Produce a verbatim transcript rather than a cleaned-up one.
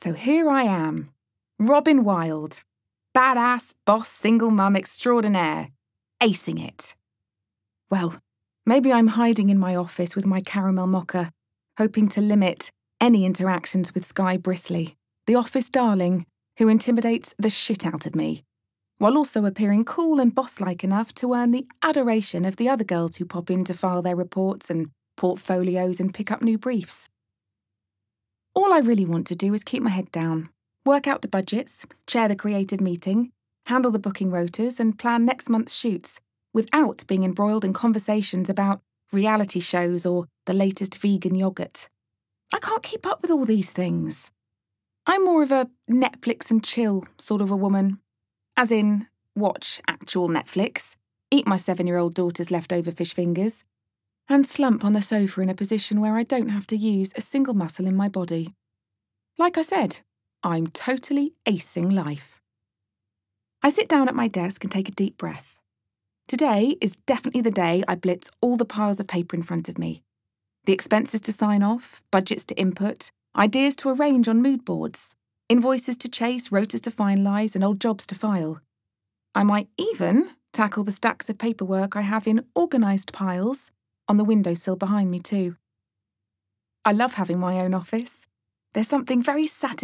So here I am, Robin Wilde, badass boss single mum extraordinaire, acing it. Well, maybe I'm hiding in my office with my caramel mocha, hoping to limit any interactions with Skye Brisley, the office darling who intimidates the shit out of me, while also appearing cool and boss-like enough to earn the adoration of the other girls who pop in to file their reports and portfolios and pick up new briefs. All I really want to do is keep my head down, work out the budgets, chair the creative meeting, handle the booking rotas and plan next month's shoots, without being embroiled in conversations about reality shows or the latest vegan yoghurt. I can't keep up with all these things. I'm more of a Netflix and chill sort of a woman. As in, watch actual Netflix, eat my seven-year-old daughter's leftover fish fingers, and slump on the sofa in a position where I don't have to use a single muscle in my body. Like I said, I'm totally acing life. I sit down at my desk and take a deep breath. Today is definitely the day I blitz all the piles of paper in front of me. The expenses to sign off, budgets to input, ideas to arrange on mood boards, invoices to chase, rotas to finalise, and old jobs to file. I might even tackle the stacks of paperwork I have in organised piles on the windowsill behind me too. I love having my own office. There's something very satisfying